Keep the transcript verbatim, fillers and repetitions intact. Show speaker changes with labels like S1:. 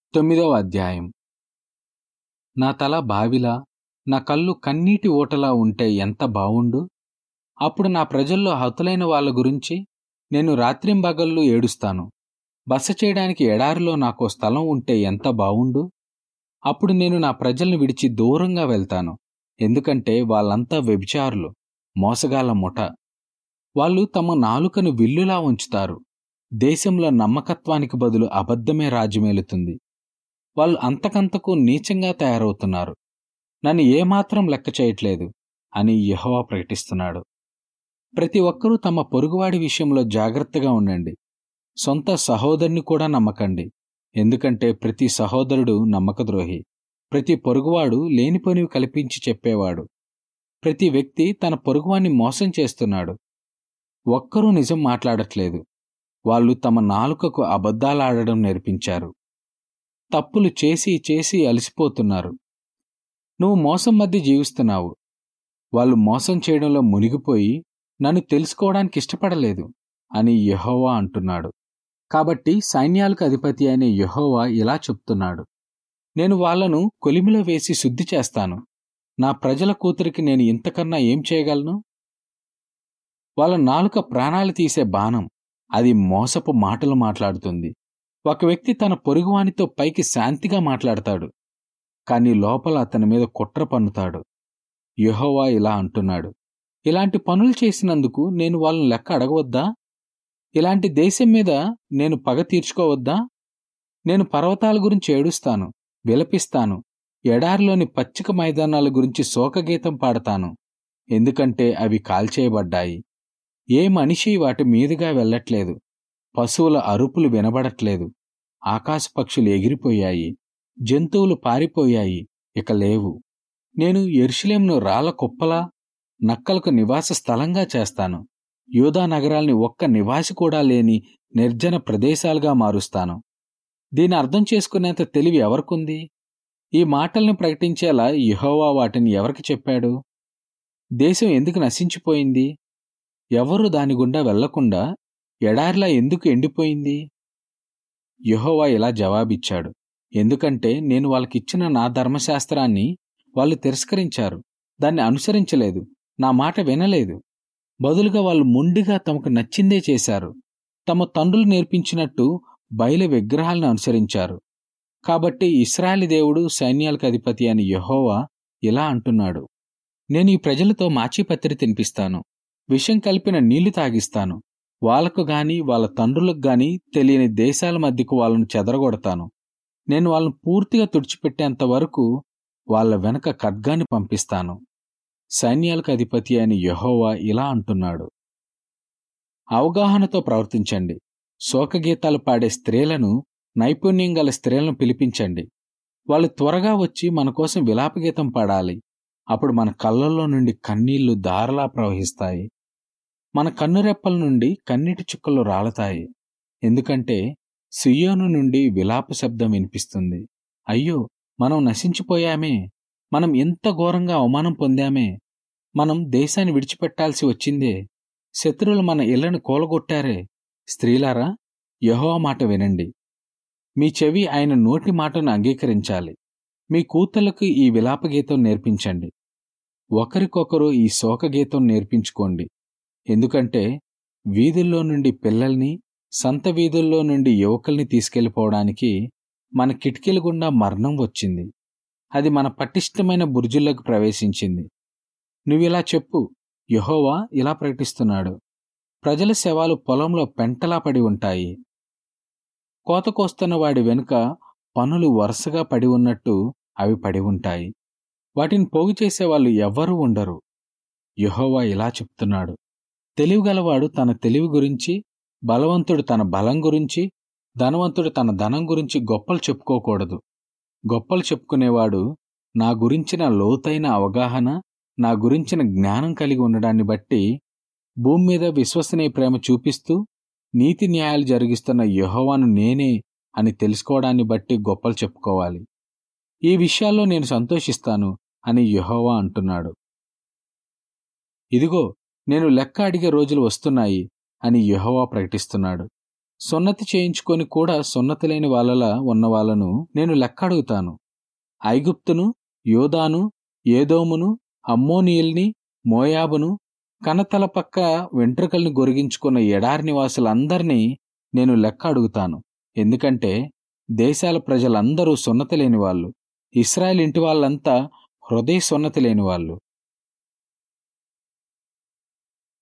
S1: తొమ్మిదవ అధ్యాయం. నా తల బావిలా, నా కళ్ళు కన్నీటి ఊటలా ఉంటే ఎంత బావుండు. అప్పుడు నా ప్రజల్లో హతులైన వాళ్ళ గురించి నేను రాత్రింబగళ్ళు ఏడుస్తాను. బస చేయడానికి ఎడారిలో నాకో స్థలం ఉంటే ఎంత బావుండు. అప్పుడు నేను నా ప్రజల్ని విడిచి దూరంగా వెళ్తాను, ఎందుకంటే వాళ్ళంతా వ్యభిచారులు, మోసగాళ్ల ముఠ. వాళ్ళు తమ నాలుకను విల్లులా ఉంచుతారు. దేశంలో నమ్మకత్వానికి బదులు అబద్ధమే రాజ్యమేలుతుంది. వాళ్ళు అంతకంతకు నీచంగా తయారవుతున్నారు. నన్ను ఏమాత్రం లెక్క చేయట్లేదు అని యెహోవా ప్రకటిస్తున్నాడు. ప్రతి ఒక్కరూ తమ పొరుగువాడి విషయంలో జాగ్రత్తగా ఉండండి. సొంత సహోదరుని కూడా నమ్మకండి, ఎందుకంటే ప్రతి సహోదరుడు నమ్మకద్రోహి. ప్రతి పొరుగువాడు లేనిపోనివి కల్పించి చెప్పేవాడు. ప్రతి వ్యక్తి తన పొరుగువాన్ని మోసం చేస్తున్నాడు. ఒక్కరూ నిజం మాట్లాడట్లేదు. వాళ్ళు తమ నాలుకకు అబద్ధాలాడడం నేర్పించారు. తప్పులు చేసి చేసి అలసిపోతున్నారు. నువ్వు మోసం మధ్య జీవిస్తున్నావు. వాళ్ళు మోసం చేయడంలో మునిగిపోయి నన్ను తెలుసుకోవడానికి ఇష్టపడలేదు అని యెహోవా అంటున్నాడు. కాబట్టి సైన్యాలకు అధిపతి అయిన యెహోవా ఇలా చెప్తున్నాడు, నేను వాళ్లను కొలిమిలో వేసి శుద్ధి చేస్తాను. నా ప్రజల కూతురికి నేను ఇంతకన్నా ఏం చేయగలను? వాళ్ళ నాలుక ప్రాణాలు తీసే బాణం, అది మోసపు మాటలు మాట్లాడుతుంది. ఒక వ్యక్తి తన పొరుగువానితో పైకి శాంతిగా మాట్లాడతాడు, కానీ లోపల అతని మీద కుట్ర పన్నుతాడు. యెహోవా ఇలా అంటున్నాడు, ఇలాంటి పనులు చేసినందుకు నేను వాళ్ళని లెక్క అడగవద్దా? ఇలాంటి దేశం మీద నేను పగ తీర్చుకోవద్దా? నేను పర్వతాల గురించి ఏడుస్తాను, విలపిస్తాను. ఎడారిలోని పచ్చిక మైదానాల గురించి శోకగీతం పాడతాను, ఎందుకంటే అవి కాల్చేయబడ్డాయి. ఏ మనిషి వాటి మీదుగా వెళ్ళట్లేదు. పశువుల అరుపులు వినబడట్లేదు. ఆకాశ పక్షులు ఎగిరిపోయాయి, జంతువులు పారిపోయాయి, ఇక లేవు. నేను యెరూషలేమును రాళ్ల కుప్పలా, నక్కలకు నివాస స్థలంగా చేస్తాను. యూదా నగరాల్ని ఒక్క నివాసి కూడా లేని నిర్జన ప్రదేశాలుగా మారుస్తాను. దీన్ని అర్థం చేసుకునేంత తెలివి ఎవరికుంది? ఈ మాటల్ని ప్రకటించేలా యెహోవా వాటిని ఎవరికి చెప్పాడు? దేశం ఎందుకు నశించిపోయింది? ఎవరూ దాని గుండా వెళ్లకుండా ఎడారిలా ఎందుకు ఎండిపోయింది? యెహోవా ఇలా జవాబిచ్చాడు, ఎందుకంటే నేను వాళ్ళకిచ్చిన నా ధర్మశాస్త్రాన్ని వాళ్ళు తిరస్కరించారు, దాన్ని అనుసరించలేదు, నా మాట వినలేదు. బదులుగా వాళ్ళు మొండిగా తమకు నచ్చిందే చేశారు. తమ తండ్రులు నేర్పించినట్టు బయలు విగ్రహాలను అనుసరించారు. కాబట్టి ఇశ్రాయేలు దేవుడు, సైన్యాలకు అధిపతి అని యెహోవా ఇలా అంటున్నాడు, నేను ఈ ప్రజలతో మాచీపత్రి తినిపిస్తాను, విషం కలిపిన నీళ్లు తాగిస్తాను. వాళ్లకు గాని వాళ్ళ తండ్రులకు గాని తెలియని దేశాల మధ్యకు వాళ్ళను చెదరగొడతాను. నేను వాళ్ళను పూర్తిగా తుడిచిపెట్టేంత వరకు వాళ్ళ వెనక ఖడ్గాన్ని పంపిస్తాను. సైన్యాలకు అధిపతి అయిన యెహోవా ఇలా అంటున్నాడు, అవగాహనతో ప్రవర్తించండి. శోకగీతాలు పాడే స్త్రీలను, నైపుణ్యం గల స్త్రీలను పిలిపించండి. వాళ్ళు త్వరగా వచ్చి మన కోసం విలాపగీతం పాడాలి. అప్పుడు మన కళ్ళల్లో నుండి కన్నీళ్లు ధారలా ప్రవహిస్తాయి. మన కన్నురెప్పల నుండి కన్నీటి చుక్కలు రాలతాయి. ఎందుకంటే సియోను నుండి విలాప శబ్దం వినిపిస్తుంది. అయ్యో, మనం నశించిపోయామే, మనం ఎంత ఘోరంగా అవమానం పొందామే, మనం దేశాన్ని విడిచిపెట్టాల్సి వచ్చిందే, శత్రువులు మన ఇళ్లను కూలగొట్టారే. స్త్రీలారా, యెహోవా మాట వినండి. మీ చెవి ఆయన నోటి మాటను అంగీకరించాలి. మీ కూతుళ్లకు ఈ విలాపగీతం నేర్పించండి. ఒకరికొకరు ఈ శోకగీతం నేర్పించుకోండి. ఎందుకంటే వీధుల్లో నుండి పిల్లల్ని, సంత వీధుల్లో నుండి యువకుల్ని తీసుకెళ్లిపోవడానికి మన కిటికీల గుండా మరణం వచ్చింది. అది మన పటిష్టమైన బురుజుల్లోకి ప్రవేశించింది. నువ్విలా చెప్పు, యెహోవా ఇలా ప్రకటిస్తున్నాడు, ప్రజల శవాలు పొలంలో పెంటలా పడి ఉంటాయి. కోత కోస్తున్న వాడి వెనుక పనులు వరుసగా పడి ఉన్నట్టు అవి పడి ఉంటాయి. వాటిని పోగు చేసేవాళ్ళు ఎవ్వరూ ఉండరు. యెహోవా ఇలా చెప్తున్నాడు, తెలివిగలవాడు తన తెలివి గురించి, బలవంతుడు తన బలం గురించి, ధనవంతుడు తన ధనం గురించి గొప్పలు చెప్పుకోకూడదు. గొప్పలు చెప్పుకునేవాడు నా గురించిన లోతైన అవగాహన, నా గురించిన జ్ఞానం కలిగి ఉండడాన్ని బట్టి, భూమి మీద విశ్వసనీయ ప్రేమ చూపిస్తూ నీతి న్యాయాలు జరిగిస్తున్న యెహోవాను నేనే అని తెలుసుకోవడాన్ని బట్టి గొప్పలు చెప్పుకోవాలి. ఈ విషయాల్లో నేను సంతోషిస్తాను అని యెహోవా అంటున్నాడు. ఇదిగో, నేను లెక్క అడిగే రోజులు వస్తున్నాయి అని యెహోవా ప్రకటిస్తున్నాడు. సున్నతి చేయించుకొని కూడా సున్నతి లేని వాళ్ళలా ఉన్న వాళ్ళను నేను లెక్కడుగుతాను. ఐగుప్తును, యోదాను, ఏదోమును, అమ్మోనీయుల్ని, మోయాబును, కనతల పక్క వెంట్రుకల్ని గొరిగించుకున్న ఎడారి నివాసులందరినీ నేను లెక్క అడుగుతాను. ఎందుకంటే దేశాల ప్రజలందరూ సున్నతి లేని వాళ్ళు, ఇశ్రాయేల్ ఇంటి వాళ్ళంతా హృదయ సున్నతి లేని వాళ్ళు.